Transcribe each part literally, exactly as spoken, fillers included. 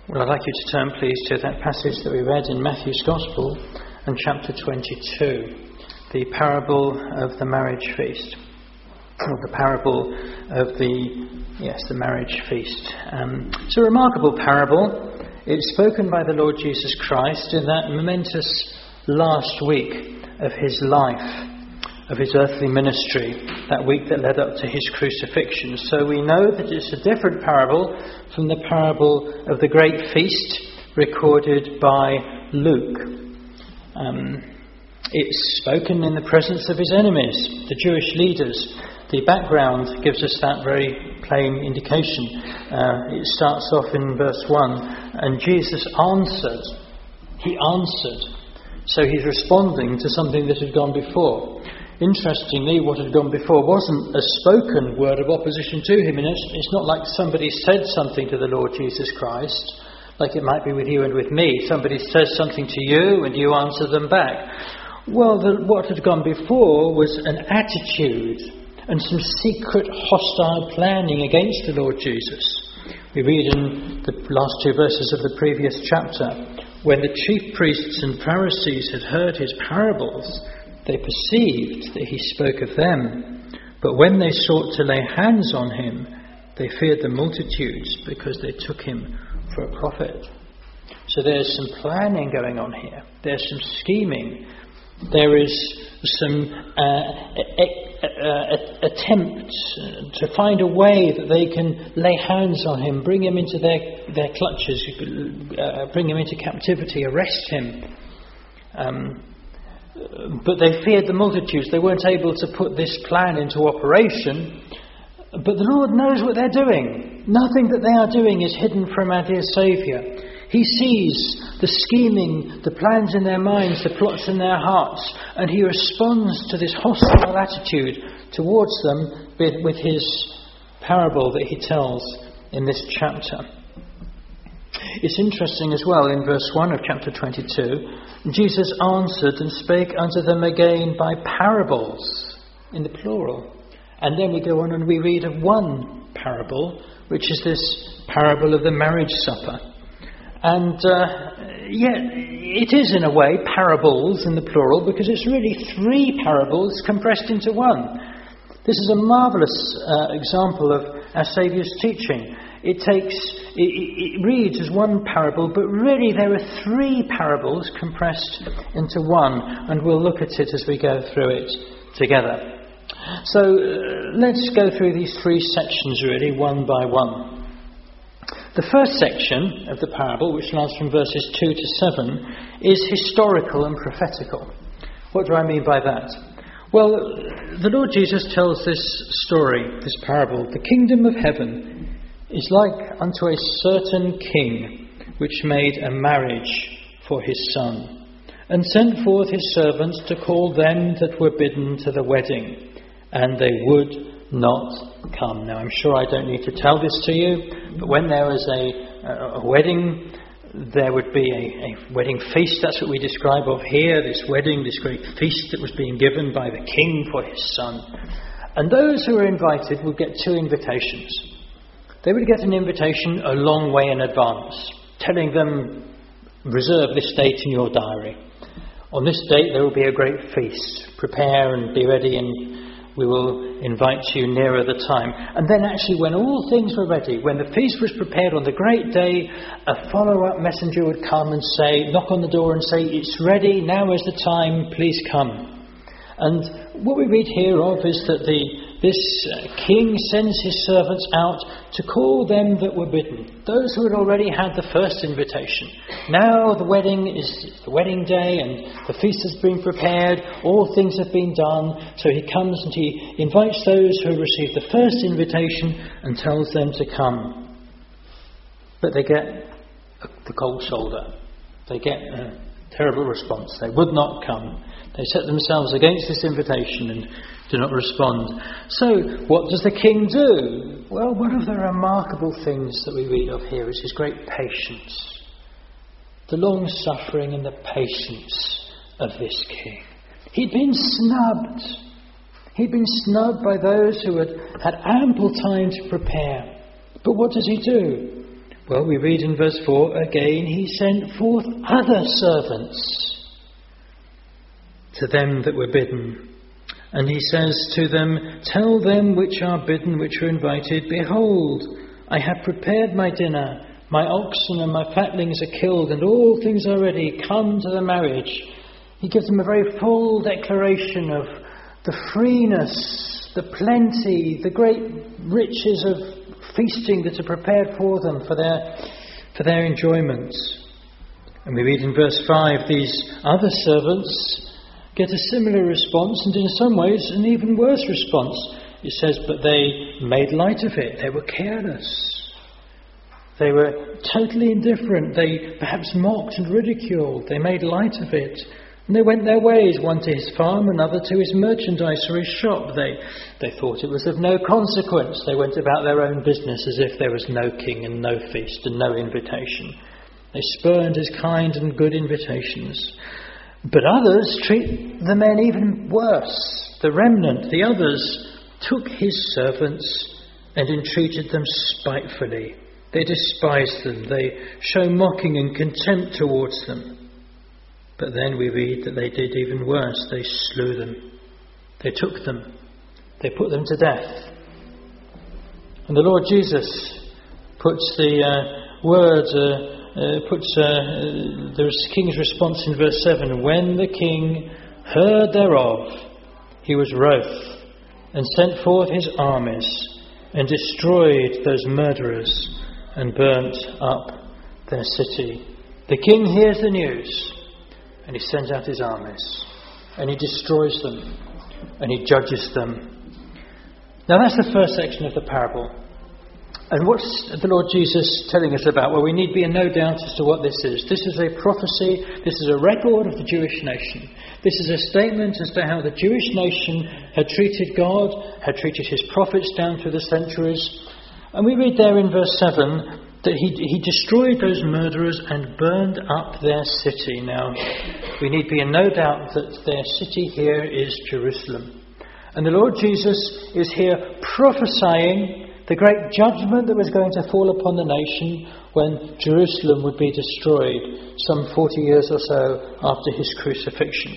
Well, I'd like you to turn, please, to that passage that we read in Matthew's Gospel and chapter twenty-two, the parable of the marriage feast, or the parable of the, yes, the marriage feast. Um, it's a remarkable parable. It's spoken by the Lord Jesus Christ in that momentous last week of his life, of his earthly ministry, that week that led up to his crucifixion. So we know that it's a different parable from the parable of the great feast recorded by Luke. Um, it's spoken in the presence of his enemies, the Jewish leaders. The background gives us that very plain indication. Uh, it starts off in verse one, and Jesus answered. He answered. So he's responding to something that had gone before. Interestingly, what had gone before wasn't a spoken word of opposition to him. And it's, it's not like somebody said something to the Lord Jesus Christ, like it might be with you and with me. Somebody says something to you and you answer them back. Well, the, what had gone before was an attitude and some secret hostile planning against the Lord Jesus. We read in the last two verses of the previous chapter, when the chief priests and Pharisees had heard his parables, they perceived that he spoke of them. But when they sought to lay hands on him, they feared the multitudes because they took him for a prophet. So there's some planning going on here. There's some scheming. There is some uh, a, a, a, attempt to find a way that they can lay hands on him, bring him into their, their clutches, uh, bring him into captivity, arrest him. Um, But they feared the multitudes. They weren't able to put this plan into operation. But the Lord knows what they're doing. Nothing that they are doing is hidden from our dear Saviour. He sees the scheming, the plans in their minds, the plots in their hearts, and he responds to this hostile attitude towards them with, with his parable that he tells in this chapter. It's interesting as well, in verse one of chapter twenty-two, Jesus answered and spake unto them again by parables, in the plural. And then we go on and we read of one parable, which is this parable of the marriage supper. And uh, yet it is in a way parables in the plural, because it's really three parables compressed into one. This is a marvellous uh, example of our Saviour's teaching. It takes, it, it reads as one parable, but really there are three parables compressed into one, and we'll look at it as we go through it together. So uh, let's go through these three sections really, one by one. The first section of the parable, which lasts from verses two to seven, is historical and prophetical. What do I mean by that? Well, the Lord Jesus tells this story, this parable. The kingdom of heaven is like unto a certain king, which made a marriage for his son, and sent forth his servants to call them that were bidden to the wedding, and they would not come. Now, I'm sure I don't need to tell this to you, but when there was a, a, a wedding, there would be a, a wedding feast. That's what we describe of here, this wedding, this great feast that was being given by the king for his son. And those who were invited would get two invitations. They would get an invitation a long way in advance, telling them, reserve this date in your diary. On this date there will be a great feast. Prepare and be ready, and we will invite you nearer the time. And then actually, when all things were ready, when the feast was prepared on the great day, a follow-up messenger would come and say, knock on the door and say, it's ready, now is the time, please come. And what we read here of is that the this king sends his servants out to call them that were bidden, those who had already had the first invitation. Now the wedding is the wedding day and the feast has been prepared, all things have been done. So he comes and he invites those who received the first invitation and tells them to come. But they get the cold shoulder. They get a terrible response. They would not come. They set themselves against this invitation and do not respond. So, what does the king do? Well, one of the remarkable things that we read of here is his great patience. The long suffering and the patience of this king. He'd been snubbed. He'd been snubbed by those who had had ample time to prepare. But what does he do? Well, we read in verse four, again he sent forth other servants to them that were bidden. And he says to them, tell them which are bidden, which are invited, behold, I have prepared my dinner. My oxen and my fatlings are killed, and all things are ready. Come to the marriage. He gives them a very full declaration of the freeness, the plenty, the great riches of feasting that are prepared for them, for their, for their enjoyment. And we read in verse five, these other servants get a similar response, and in some ways an even worse response. It says, but they made light of it. They were careless. They were totally indifferent. They perhaps mocked and ridiculed. They made light of it. And they went their ways, one to his farm, another to his merchandise or his shop. They, they thought it was of no consequence. They went about their own business as if there was no king and no feast and no invitation. They spurned his kind and good invitations. But others treat the men even worse. The remnant, the others, took his servants and entreated them spitefully. They despise them. They show mocking and contempt towards them. But then we read that they did even worse. They slew them. They took them. They put them to death. And the Lord Jesus puts the uh, words, uh, uh, puts uh, the king's response in verse seven. When the king heard thereof, he was wroth, and sent forth his armies, and destroyed those murderers, and burnt up their city. The king hears the news, and he sends out his armies, and he destroys them, and he judges them. Now that's the first section of the parable. And what's the Lord Jesus telling us about? Well, we need be in no doubt as to what this is. This is a prophecy, this is a record of the Jewish nation. This is a statement as to how the Jewish nation had treated God, had treated his prophets down through the centuries. And we read there in verse seven that he, he destroyed those murderers and burned up their city. Now, we need be in no doubt that their city here is Jerusalem. And the Lord Jesus is here prophesying the great judgment that was going to fall upon the nation when Jerusalem would be destroyed some forty years or so after his crucifixion.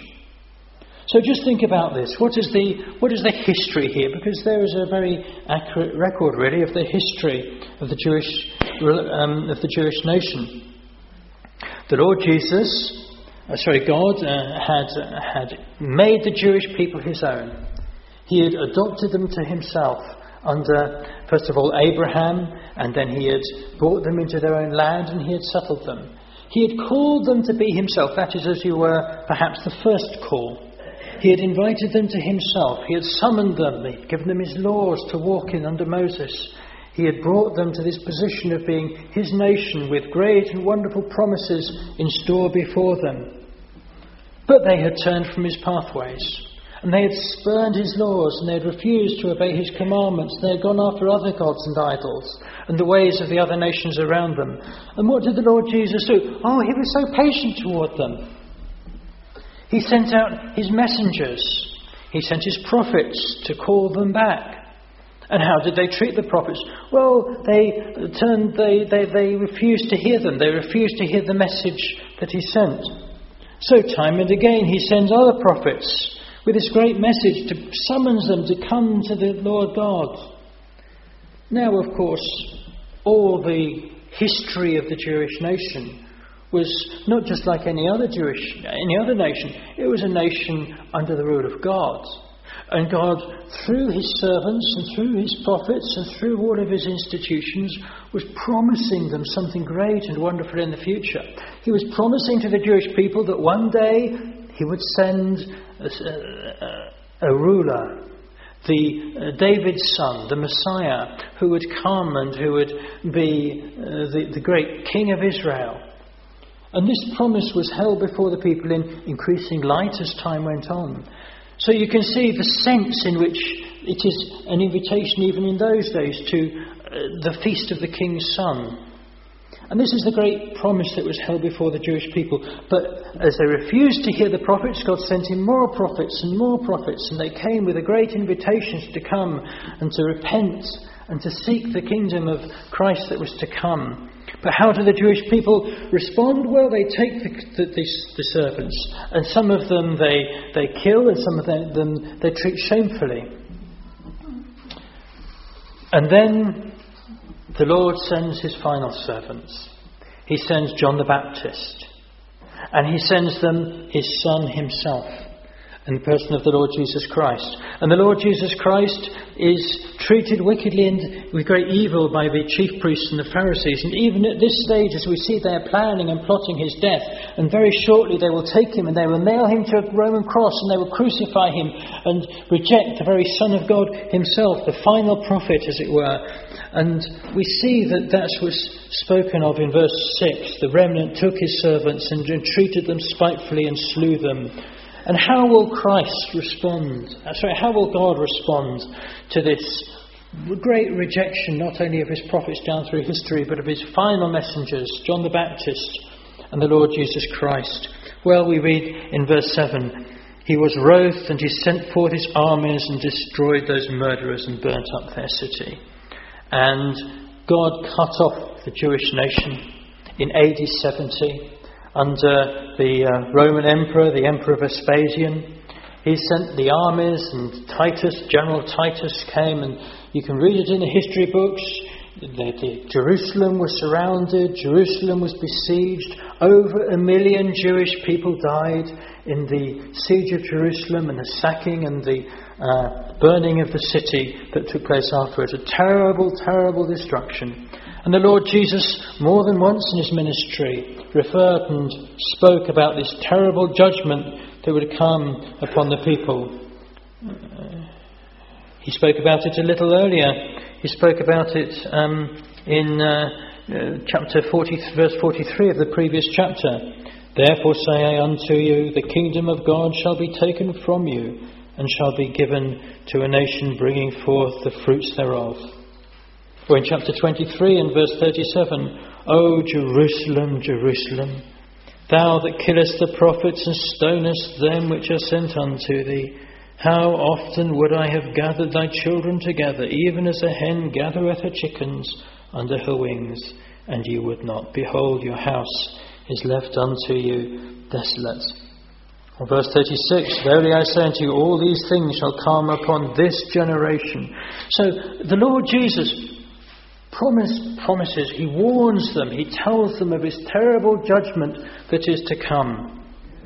So just think about this. What is the what is the history here? Because there is a very accurate record, really, of the history of the Jewish um, of the Jewish nation. The Lord Jesus, uh, sorry, God uh, had had made the Jewish people his own. He had adopted them to himself under, first of all, Abraham, and then he had brought them into their own land and he had settled them. He had called them to be himself. That is, as you were, perhaps the first call. He had invited them to himself. He had summoned them. He had given them his laws to walk in under Moses. He had brought them to this position of being his nation with great and wonderful promises in store before them. But they had turned from his pathways. And they had spurned his laws, and they had refused to obey his commandments. They had gone after other gods and idols, and the ways of the other nations around them. And what did the Lord Jesus do? Oh, he was so patient toward them. He sent out his messengers. He sent his prophets to call them back. And how did they treat the prophets? Well, they turned. They, they, they refused to hear them. They refused to hear the message that he sent. So time and again he sends other prophets with this great message to summons them to come to the Lord God. Now, of course, all the history of the Jewish nation was not just like any other Jewish, any other nation. It was a nation under the rule of God. And God, through his servants and through his prophets and through all of his institutions, was promising them something great and wonderful in the future. He was promising to the Jewish people that one day he would send a, a, a ruler, the uh, David's son, the Messiah, who would come and who would be uh, the, the great King of Israel. And this promise was held before the people in increasing light as time went on. So you can see the sense in which it is an invitation even in those days to uh, the feast of the King's Son. And this is the great promise that was held before the Jewish people. But as they refused to hear the prophets, God sent in more prophets and more prophets. And they came with a great invitation to come and to repent and to seek the kingdom of Christ that was to come. But how do the Jewish people respond? Well, they take the, the, the, the servants, and some of them they, they kill, and some of them, them they treat shamefully. And then the Lord sends his final servants. He sends John the Baptist, and he sends them his Son himself, in the person of the Lord Jesus Christ. And the Lord Jesus Christ is treated wickedly and with great evil by the chief priests and the Pharisees. And even at this stage, as we see, they are planning and plotting his death. And very shortly they will take him and they will nail him to a Roman cross, and they will crucify him and reject the very Son of God himself, the final prophet, as it were. And we see that that was spoken of in verse six. The remnant took his servants and treated them spitefully and slew them. And how will Christ respond? Sorry, how will God respond to this great rejection, not only of his prophets down through history, but of his final messengers, John the Baptist and the Lord Jesus Christ? Well, we read in verse seven, he was wroth, and he sent forth his armies and destroyed those murderers and burnt up their city. And God cut off the Jewish nation in A D seventy. Under the uh, Roman Emperor, the Emperor Vespasian. He sent the armies, and Titus, General Titus came, and you can read it in the history books. The, the, Jerusalem was surrounded, Jerusalem was besieged. Over a million Jewish people died in the siege of Jerusalem and the sacking and the uh, burning of the city that took place afterwards. A terrible, terrible destruction. And the Lord Jesus, more than once in his ministry, referred and spoke about this terrible judgment that would come upon the people. Uh, he spoke about it a little earlier. He spoke about it um, in uh, uh, chapter forty, verse forty-three of the previous chapter. Therefore say I unto you, the kingdom of God shall be taken from you, and shall be given to a nation bringing forth the fruits thereof. Or in chapter twenty-three and verse thirty-seven, O Jerusalem, Jerusalem, thou that killest the prophets and stonest them which are sent unto thee, how often would I have gathered thy children together, even as a hen gathereth her chickens under her wings, and ye would not. Behold, your house is left unto you desolate. Or verse thirty-six, verily I say unto you, all these things shall come upon this generation. So the Lord Jesus Promise, promises, he warns them, he tells them of his terrible judgment that is to come.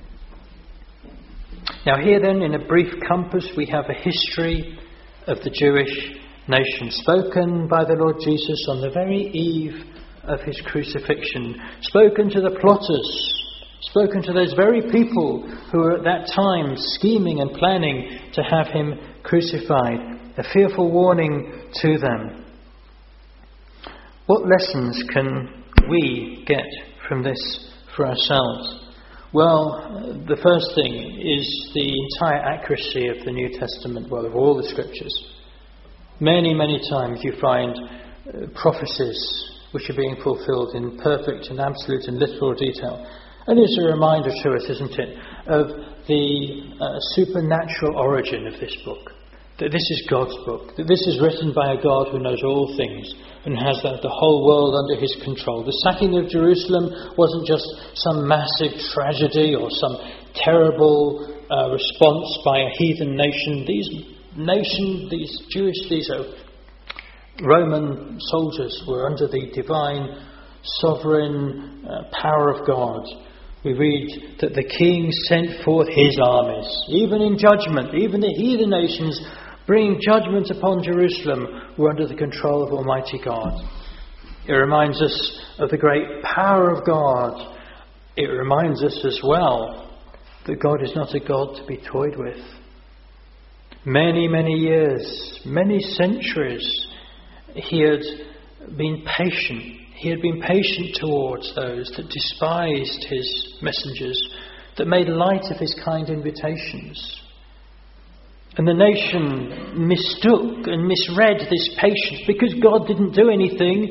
Now here then, in a brief compass, we have a history of the Jewish nation, spoken by the Lord Jesus on the very eve of his crucifixion, spoken to the plotters, spoken to those very people who were at that time scheming and planning to have him crucified, a fearful warning to them. What lessons can we get from this for ourselves? Well, the first thing is the entire accuracy of the New Testament, well, of all the scriptures. Many, many times you find uh, prophecies which are being fulfilled in perfect and absolute and literal detail. And it's a reminder to us, isn't it, of the uh, supernatural origin of this book. That this is God's book. That this is written by a God who knows all things and has the, the whole world under his control. The sacking of Jerusalem wasn't just some massive tragedy or some terrible uh, response by a heathen nation. These nation, these Jewish, these uh, Roman soldiers were under the divine, sovereign uh, power of God. We read that the king sent forth his armies, even in judgment, even the heathen nations bringing judgment upon Jerusalem were under the control of Almighty God. It reminds us of the great power of God. It reminds us as well that God is not a God to be toyed with. Many, many years, many centuries, he had been patient. He had been patient towards those that despised his messengers, that made light of his kind invitations. And the nation mistook and misread this patience. Because God didn't do anything,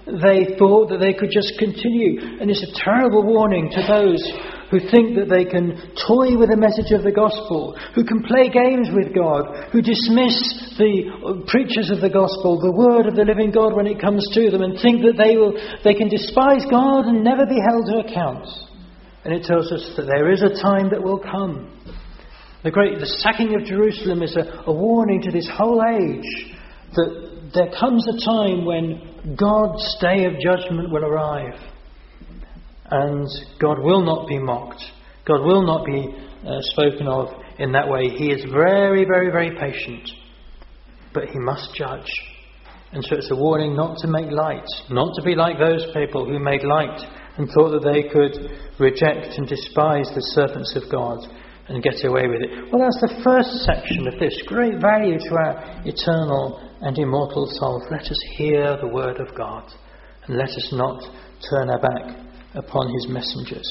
they thought that they could just continue. And it's a terrible warning to those who think that they can toy with the message of the gospel, who can play games with God, who dismiss the preachers of the gospel, the word of the living God when it comes to them, and think that they will they can despise God and never be held to account. And it tells us that there is a time that will come. The great the sacking of Jerusalem is a, a warning to this whole age that there comes a time when God's day of judgment will arrive. And God will not be mocked. God will not be uh, spoken of in that way. He is very, very, very patient. But he must judge. And so it's a warning not to make light. Not to be like those people who made light and thought that they could reject and despise the servants of God and get away with it. Well, that's the first section of this. Great value to our eternal and immortal souls. Let us hear the word of God. And let us not turn our back upon his messengers.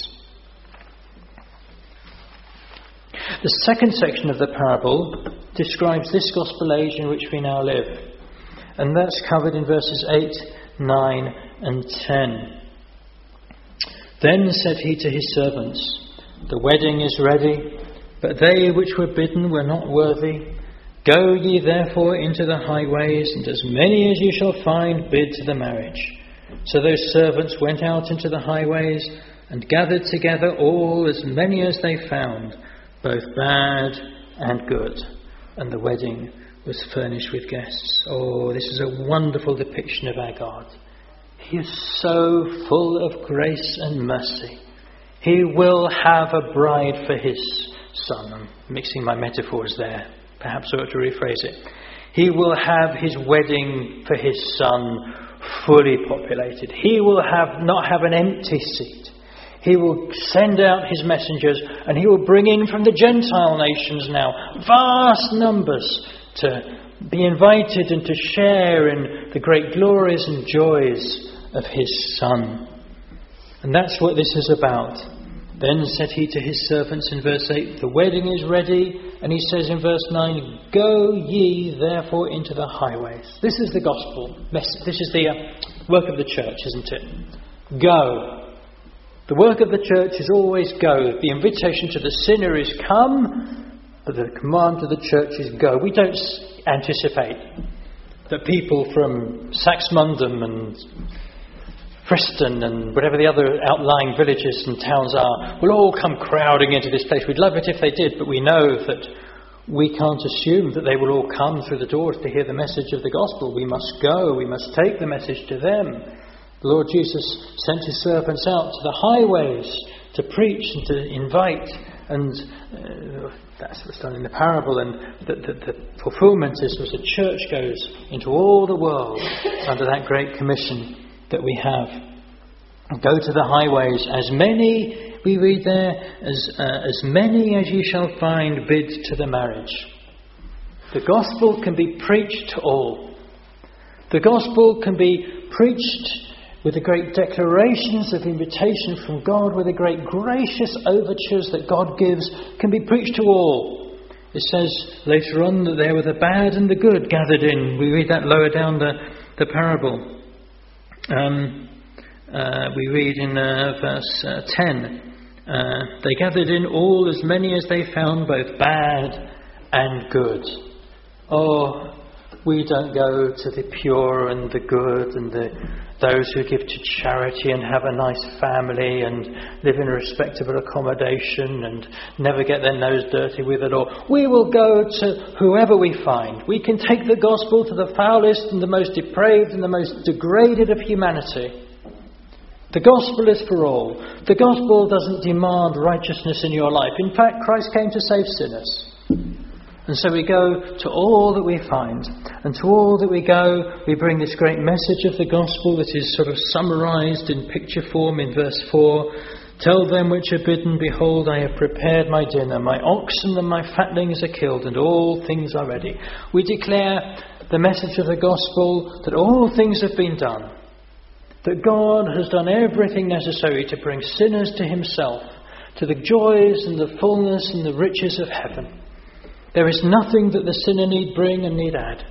The second section of the parable describes this gospel age in which we now live, and that's covered in verses eight, nine and ten. Then said he to his servants, the wedding is ready, but they which were bidden were not worthy. Go ye therefore into the highways, and as many as ye shall find, bid to the marriage. So those servants went out into the highways and gathered together all as many as they found, both bad and good. And the wedding was furnished with guests. Oh, this is a wonderful depiction of our God. He is so full of grace and mercy. He will have a bride for his son. I'm mixing my metaphors there. Perhaps I ought to rephrase it. He will have his wedding for his son fully populated. He will have not have an empty seat. He will send out his messengers, and he will bring in from the Gentile nations now vast numbers to be invited and to share in the great glories and joys of his Son. And that's what this is about. Then said he to his servants in verse eight, the wedding is ready. And he says in verse nine, go ye therefore into the highways. This is the gospel. This is the uh, work of the church, isn't it? Go. The work of the church is always go. The invitation to the sinner is come, but the command to the church is go. We don't anticipate that people from Saxmundham and Preston and whatever the other outlying villages and towns are will all come crowding into this place. We'd love it if they did, but we know that we can't assume that they will all come through the doors to hear the message of the gospel. We must go. We must take the message to them. The Lord Jesus sent his servants out to the highways to preach and to invite, and uh, that's what's done in the parable, and the, the, the fulfillment is as the church goes into all the world under that great commission that we have. Go to the highways, as many, we read there, as uh, as many as ye shall find, bid to the marriage. The gospel can be preached to all. The gospel can be preached with the great declarations of invitation from God, with the great gracious overtures that God gives, can be preached to all. It says later on that there were the bad and the good gathered in. We read that lower down the, the parable. Um, uh, we read in uh, verse uh, ten, uh, they gathered in all as many as they found, both bad and good. Oh, we don't go to the pure and the good and the those who give to charity and have a nice family and live in a respectable accommodation and never get their nose dirty with the law. We will go to whoever we find. We can take the gospel to the foulest and the most depraved and the most degraded of humanity. The gospel is for all. The gospel doesn't demand righteousness in your life. In fact, Christ came to save sinners. And so we go to all that we find. And to all that we go, we bring this great message of the gospel that is sort of summarised in picture form in verse four. Tell them which are bidden, behold, I have prepared my dinner. My oxen and my fatlings are killed, and all things are ready. We declare the message of the gospel that all things have been done. That God has done everything necessary to bring sinners to himself, to the joys and the fullness and the riches of heaven. There is nothing that the sinner need bring and need add.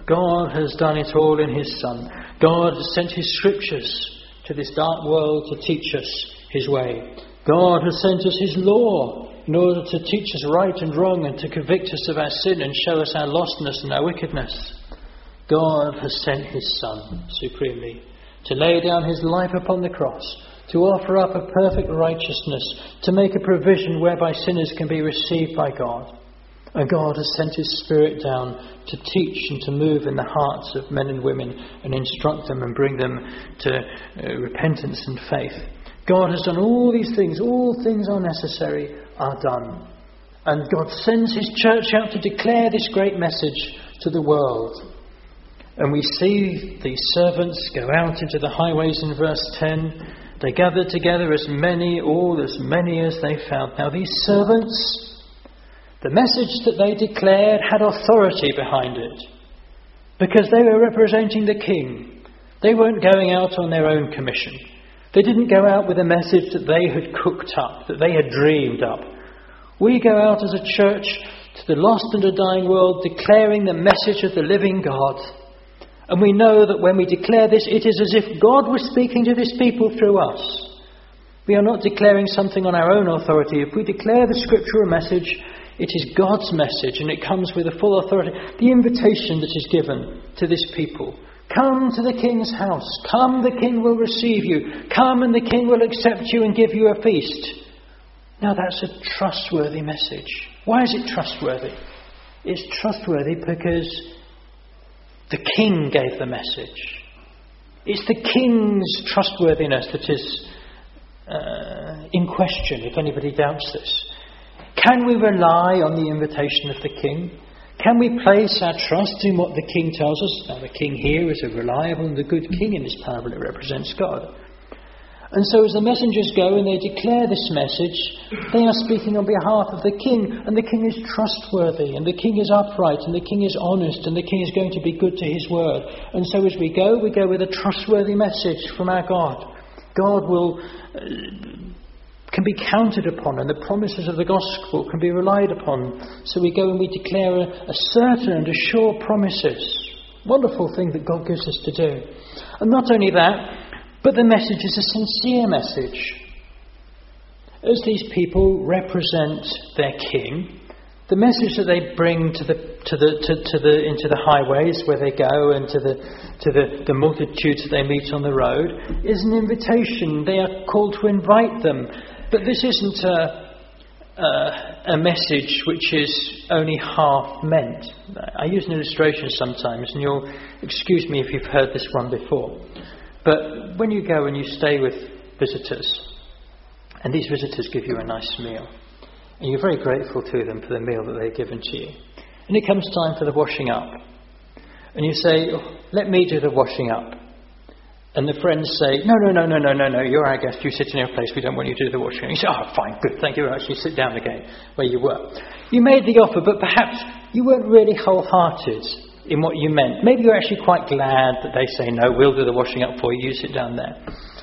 God has done it all in his Son. God has sent his scriptures to this dark world to teach us his way. God has sent us his law in order to teach us right and wrong and to convict us of our sin and show us our lostness and our wickedness. God has sent his Son supremely to lay down his life upon the cross, to offer up a perfect righteousness, to make a provision whereby sinners can be received by God. And God has sent his Spirit down to teach and to move in the hearts of men and women and instruct them and bring them to uh, repentance and faith. God has done all these things. All things are necessary are done. And God sends his church out to declare this great message to the world. And we see these servants go out into the highways in verse ten. They gathered together as many, all as many as they found. Now these servants, the message that they declared had authority behind it, because they were representing the king. They weren't going out on their own commission. They didn't go out with a message that they had cooked up, that they had dreamed up. We go out as a church to the lost and a dying world, declaring the message of the living God. And we know that when we declare this, it is as if God was speaking to this people through us. We are not declaring something on our own authority. If we declare the scriptural message, it is God's message, and it comes with a full authority. The invitation that is given to this people. Come to the king's house. Come, the king will receive you. Come and the king will accept you and give you a feast. Now that's a trustworthy message. Why is it trustworthy? It's trustworthy because the king gave the message. It's the king's trustworthiness that is uh, in question, if anybody doubts this. Can we rely on the invitation of the king? Can we place our trust in what the king tells us? Now the king here is a reliable and a good king in this parable. It represents God. And so as the messengers go and they declare this message, they are speaking on behalf of the king. And the king is trustworthy, and the king is upright, and the king is honest, and the king is going to be good to his word. And so as we go, we go with a trustworthy message from our God. God will uh, can be counted upon, and the promises of the gospel can be relied upon. So we go and we declare a, a certain and a sure promises. Wonderful thing that God gives us to do. And not only that, but the message is a sincere message. As these people represent their king, the message that they bring to the to the to, to the into the highways where they go and to the to the, the multitudes that they meet on the road is an invitation. They are called to invite them. But this isn't a uh, a message which is only half meant. I use an illustration sometimes, and you'll excuse me if you've heard this one before. But when you go and you stay with visitors, and these visitors give you a nice meal, and you're very grateful to them for the meal that they've given to you, and it comes time for the washing up, and you say, oh, let me do the washing up. And the friends say, no, no, no, no, no, no, no, you're our guest, you sit in your place, we don't want you to do the washing up. You say, oh, fine, good, thank you very much. You sit down again where you were. You made the offer, but perhaps you weren't really wholehearted in what you meant. Maybe you're actually quite glad that they say, no, we'll do the washing up for you, you sit down there.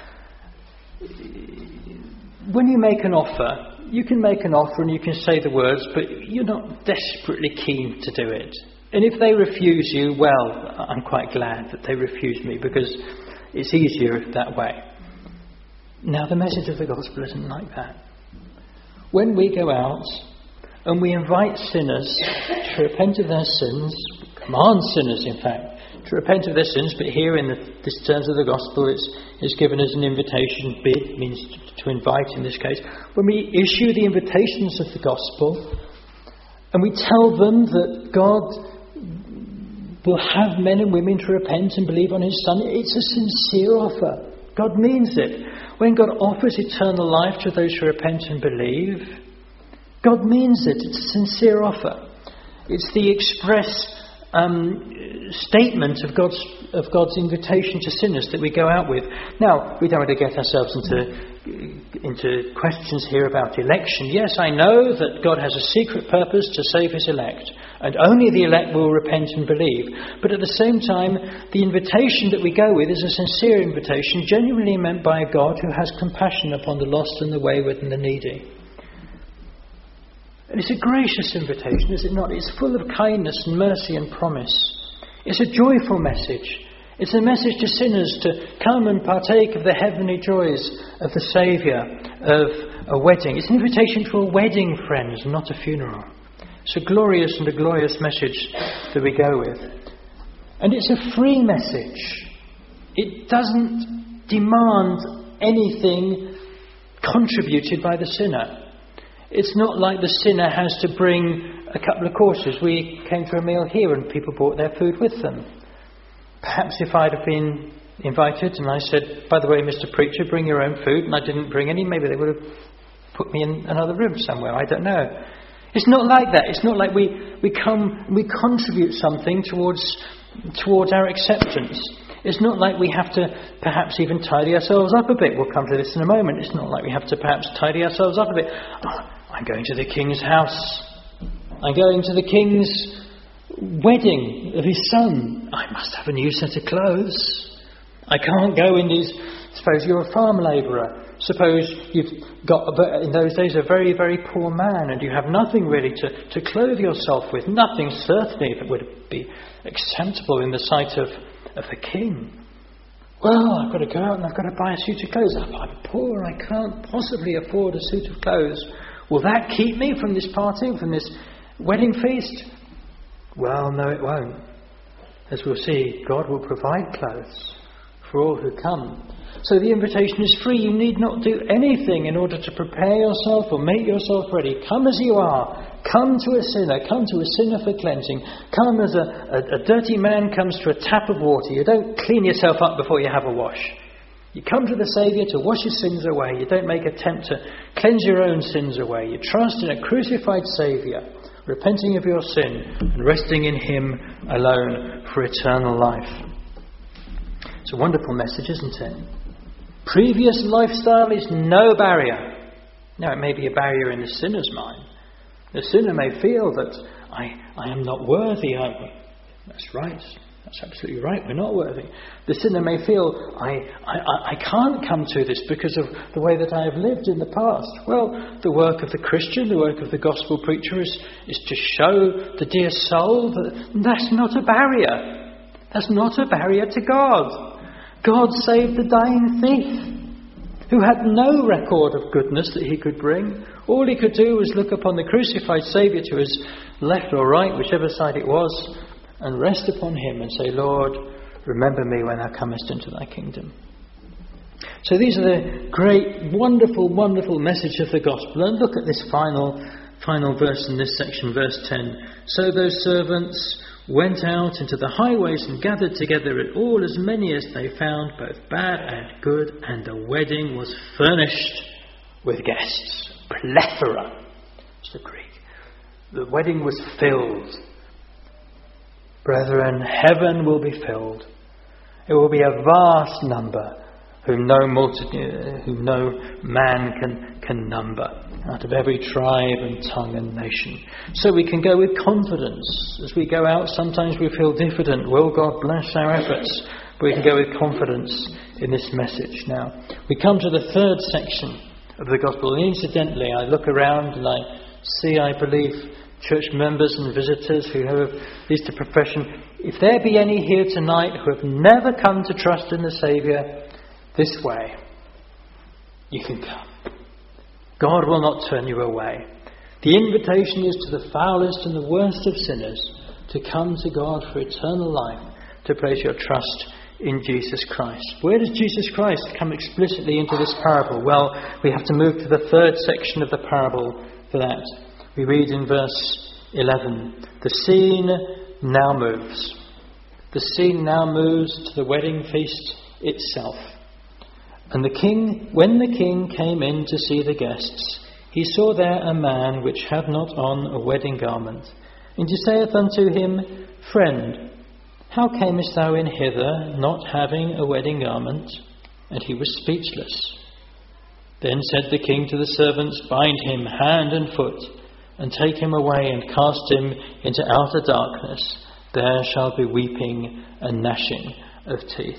When you make an offer, you can make an offer and you can say the words, but you're not desperately keen to do it. And if they refuse you, well, I'm quite glad that they refused me, because it's easier that way. Now, the message of the gospel isn't like that. When we go out and we invite sinners to repent of their sins, command sinners, in fact, to repent of their sins, but here in the, this terms of the gospel, it's, it's given as an invitation. Bid means to, to invite in this case. When we issue the invitations of the gospel, and we tell them that God will have men and women to repent and believe on his Son, it's a sincere offer. God means it. When God offers eternal life to those who repent and believe, God means it. It's a sincere offer. It's the express um, statement of God's of God's invitation to sinners that we go out with. Now, we don't want to get ourselves into into questions here about election. Yes, I know that God has a secret purpose to save his elect, and only the elect will repent and believe. But at the same time, the invitation that we go with is a sincere invitation, genuinely meant by a God who has compassion upon the lost and the wayward and the needy. And it's a gracious invitation, is it not? It's full of kindness and mercy and promise. It's a joyful message. It's a message to sinners to come and partake of the heavenly joys of the Saviour, of a wedding. It's an invitation to a wedding, friends, not a funeral. It's a glorious and a glorious message that we go with. And it's a free message. It doesn't demand anything contributed by the sinner. It's not like the sinner has to bring a couple of courses. We came to a meal here and people brought their food with them. Perhaps if I'd have been invited and I said, by the way, Mister Preacher, bring your own food, and I didn't bring any, maybe they would have put me in another room somewhere. I don't know. It's not like that. It's not like we, we come, we contribute something towards, towards our acceptance. It's not like we have to perhaps even tidy ourselves up a bit. We'll come to this in a moment. It's not like we have to perhaps tidy ourselves up a bit. Oh, I'm going to the king's house. I'm going to the king's wedding of his son. I must have a new set of clothes. I can't go in these. Suppose you're a farm labourer. Suppose you've got, in those days, a very, very poor man and you have nothing really to, to clothe yourself with. Nothing certainly that would be acceptable in the sight of, of the king. Well, I've got to go out and I've got to buy a suit of clothes. I'm poor. I can't possibly afford a suit of clothes. Will that keep me from this party, from this wedding feast? Well, no, it won't. As we'll see, God will provide clothes for all who come. So the invitation is free. You need not do anything in order to prepare yourself or make yourself ready. Come as you are. Come to a sinner. Come to a sinner for cleansing. Come as a, a, a dirty man comes to a tap of water. You don't clean yourself up before you have a wash. You come to the Saviour to wash your sins away. You don't make an attempt to cleanse your own sins away. You trust in a crucified Saviour, repenting of your sin and resting in Him alone for eternal life. It's a wonderful message, isn't it? Previous lifestyle is no barrier. Now, it may be a barrier in the sinner's mind. The sinner may feel that I, I am not worthy. I, that's right. That's absolutely right. We're not worthy. The sinner may feel, I, I, I can't come to this because of the way that I have lived in the past. Well, the work of the Christian, the work of the gospel preacher is, is to show the dear soul that that's not a barrier. That's not a barrier to God. God saved the dying thief who had no record of goodness that he could bring. All he could do was look upon the crucified Saviour to his left or right, whichever side it was, and rest upon Him and say, Lord, remember me when thou comest into thy kingdom. So these are the great, wonderful, wonderful message of the gospel. And look at this final, final verse in this section, verse ten. So those servants went out into the highways and gathered together all as many as they found, both bad and good, and the wedding was furnished with guests. Plethora. It's the Greek. The wedding was filled. Brethren, heaven will be filled. It will be a vast number whom no multitude, whom no man can, can number, out of every tribe and tongue and nation. So we can go with confidence. As we go out, sometimes we feel diffident. Will God bless our efforts? But we can go with confidence in this message. Now, we come to the third section of the gospel. And incidentally, I look around and I see, I believe, church members and visitors who have used the profession. If there be any here tonight who have never come to trust in the Saviour this way, you can come. God will not turn you away. The invitation is to the foulest and the worst of sinners to come to God for eternal life, to place your trust in Jesus Christ. Where does Jesus Christ come explicitly into this parable? Well, we have to move to the third section of the parable for that. We read in verse eleven, the scene now moves. The scene now moves to the wedding feast itself. And the king, when the king came in to see the guests, he saw there a man which had not on a wedding garment. And he saith unto him, Friend, how camest thou in hither, not having a wedding garment? And he was speechless. Then said the king to the servants, Bind him hand and foot, and take him away and cast him into outer darkness. There shall be weeping and gnashing of teeth.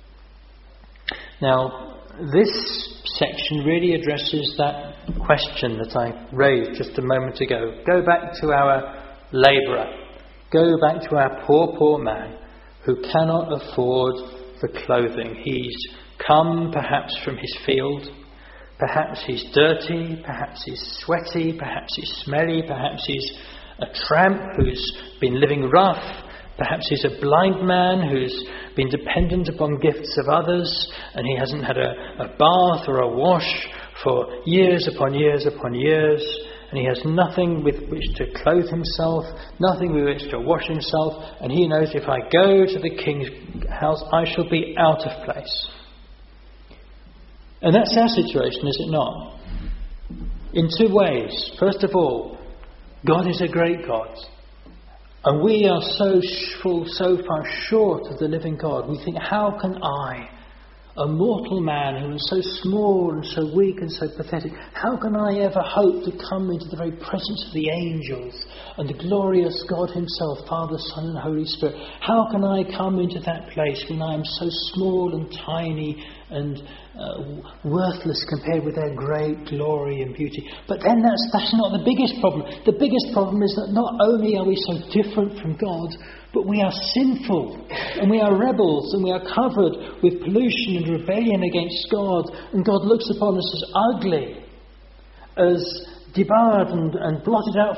Now, this section really addresses that question that I raised just a moment ago. Go back to our labourer. Go back to our poor, poor man. who cannot afford the clothing. He's come perhaps from his field. Perhaps he's dirty, perhaps he's sweaty, perhaps he's smelly, perhaps he's a tramp who's been living rough, perhaps he's a blind man who's been dependent upon gifts of others and he hasn't had a, a bath or a wash for years upon years upon years, and he has nothing with which to clothe himself, nothing with which to wash himself, and he knows if I go to the king's house I shall be out of place. And that's our situation, is it not? In two ways. First of all, God is a great God. And we are so full, so far short of the living God. We think, how can I, a mortal man who is so small and so weak and so pathetic, how can I ever hope to come into the very presence of the angels and the glorious God himself, Father, Son and Holy Spirit? How can I come into that place when I am so small and tiny and uh, worthless compared with their great glory and beauty? But then that's, that's not the biggest problem. The biggest problem is that not only are we so different from God, but we are sinful and we are rebels and we are covered with pollution and rebellion against God, and God looks upon us as ugly, as debarred and, and blotted out,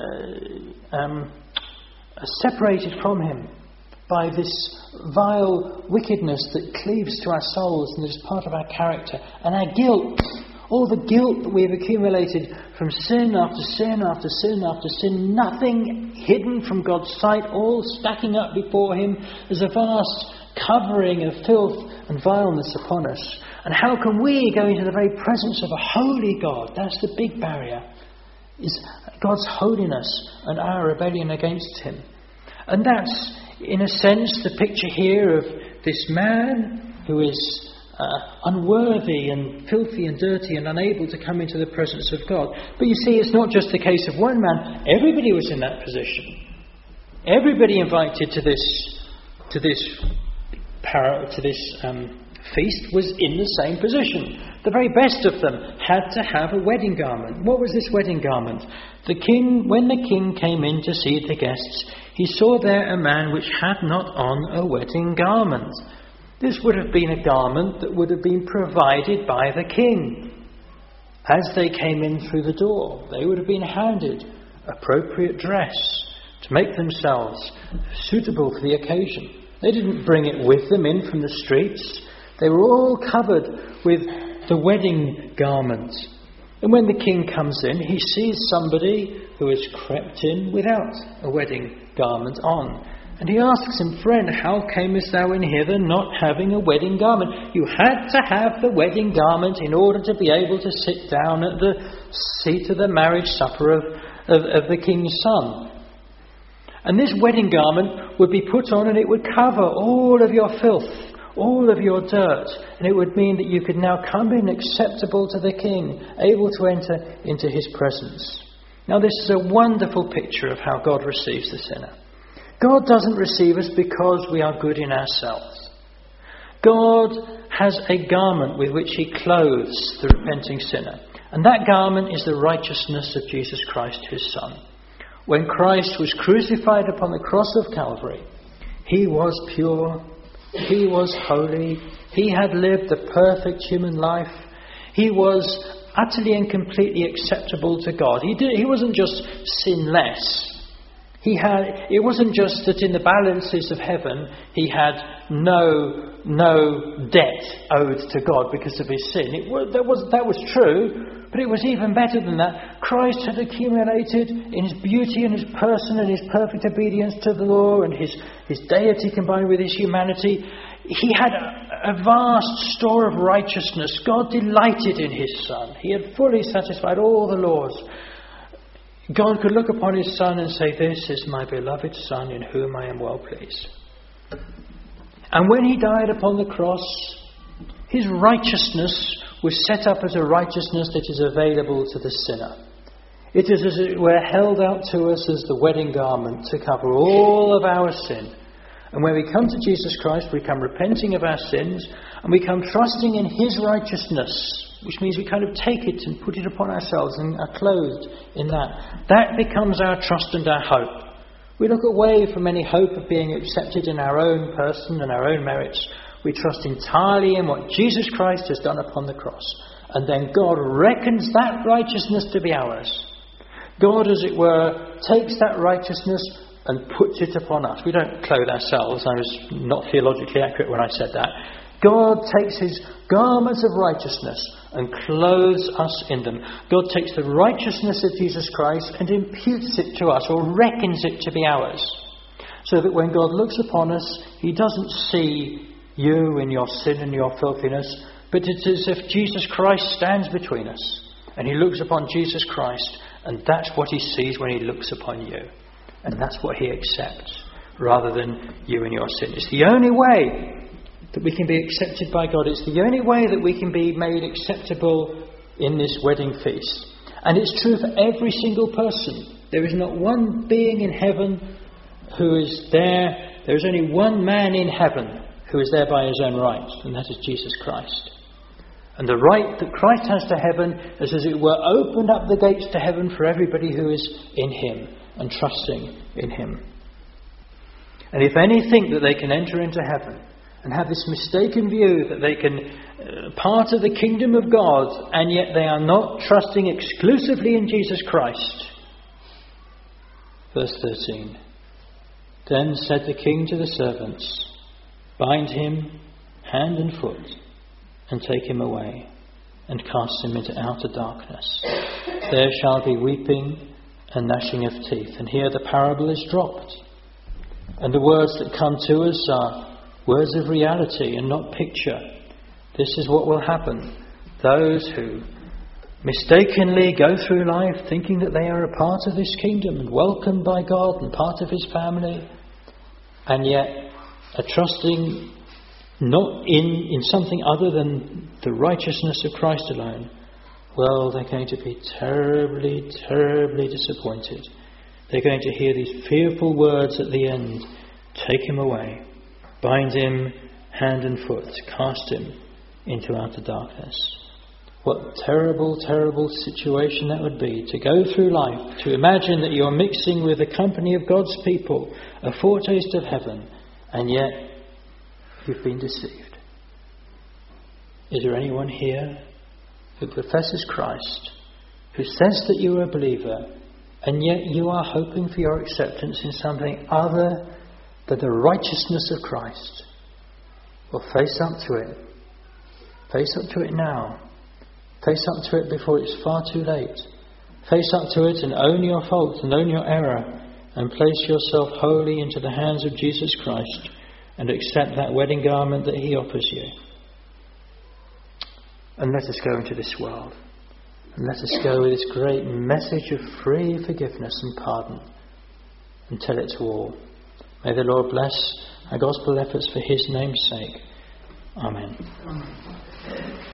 uh, um, separated from him by this vile wickedness that cleaves to our souls and is part of our character, and our guilt, all the guilt that we have accumulated from sin after sin after sin after sin, nothing hidden from God's sight, all stacking up before him as a vast covering of filth and vileness upon us. And how can we go into the very presence of a holy God? That's the big barrier, is God's holiness and our rebellion against him. And that's, in a sense, the picture here of this man who is uh, unworthy and filthy and dirty and unable to come into the presence of God. But you see, it's not just the case of one man. Everybody was in that position. Everybody invited to this to this para, to this um, feast was in the same position. The very best of them had to have a wedding garment. What was this wedding garment? The king, when the king came in to see the guests, he saw there a man which had not on a wedding garment. This would have been a garment that would have been provided by the king. As they came in through the door, they would have been handed appropriate dress to make themselves suitable for the occasion. They didn't bring it with them in from the streets. They were all covered with the wedding garment. And when the king comes in, he sees somebody who has crept in without a wedding garment on. And he asks him, "Friend, how camest thou in hither not having a wedding garment?" You had to have the wedding garment in order to be able to sit down at the seat of the marriage supper of, of, of the king's son. And this wedding garment would be put on and it would cover all of your filth, all of your dirt, and it would mean that you could now come in acceptable to the king, able to enter into his presence. Now this is a wonderful picture of how God receives the sinner. God doesn't receive us because we are good in ourselves. God has a garment with which he clothes the repenting sinner, and that garment is the righteousness of Jesus Christ, his Son. When Christ was crucified upon the cross of Calvary, he was pure, he was holy, he had lived a perfect human life, he was utterly and completely acceptable to God. He did, he wasn't just sinless. He had, it wasn't just that in the balances of heaven he had no no debt owed to God because of his sin. It was, that, was, that was true, but it was even better than that. Christ had accumulated in his beauty and his person and his perfect obedience to the law and his, his deity combined with his humanity. He had a, a vast store of righteousness. God delighted in his Son. He had fully satisfied all the laws. God could look upon his Son and say, "This is my beloved Son in whom I am well pleased." And when he died upon the cross, his righteousness was set up as a righteousness that is available to the sinner. It is as it were held out to us as the wedding garment to cover all of our sin. And when we come to Jesus Christ, we come repenting of our sins and we come trusting in his righteousness, which means we kind of take it and put it upon ourselves and are clothed in that. That becomes our trust and our hope. We look away from any hope of being accepted in our own person and our own merits. We trust entirely in what Jesus Christ has done upon the cross. And then God reckons that righteousness to be ours. God, as it were, takes that righteousness and puts it upon us. We don't clothe ourselves. I was not theologically accurate when I said that. God takes his garments of righteousness and clothes us in them. God takes the righteousness of Jesus Christ and imputes it to us, or reckons it to be ours. So that when God looks upon us, he doesn't see you in your sin and your filthiness, but it's as if Jesus Christ stands between us. And he looks upon Jesus Christ, and that's what he sees when he looks upon you. And that's what he accepts, rather than you and your sin. It's the only way that we can be accepted by God. It's the only way that we can be made acceptable in this wedding feast. And it's true for every single person. There is not one being in heaven who is there. There is only one man in heaven who is there by his own right, and that is Jesus Christ. And the right that Christ has to heaven is, as it were, opened up the gates to heaven for everybody who is in him and trusting in him. And if any think that they can enter into heaven and have this mistaken view that they can uh, part of the kingdom of God, and yet they are not trusting exclusively in Jesus Christ. Verse thirteen. Then said the king to the servants, bind him hand and foot, and take him away, and cast him into outer darkness. There shall be weeping and gnashing of teeth. And here the parable is dropped. And the words that come to us are words of reality and not picture. This is what will happen. Those who mistakenly go through life thinking that they are a part of this kingdom and welcomed by God and part of his family, and yet are trusting not in, in something other than the righteousness of Christ alone, well, they're going to be terribly, terribly disappointed. They're going to hear these fearful words at the end. Take him away. Bind him hand and foot. Cast him into outer darkness. What terrible, terrible situation that would be, to go through life, to imagine that you're mixing with the company of God's people, a foretaste of heaven, and yet you've been deceived. Is there anyone here who professes Christ, who says that you are a believer, and yet you are hoping for your acceptance in something other than the righteousness of Christ? Well, face up to it. Face up to it now. Face up to it before it's far too late. Face up to it and own your fault and own your error, and place yourself wholly into the hands of Jesus Christ, and accept that wedding garment that he offers you. And let us go into this world, and let us go with this great message of free forgiveness and pardon, and tell it to all. May the Lord bless our gospel efforts for his name's sake. Amen. Amen.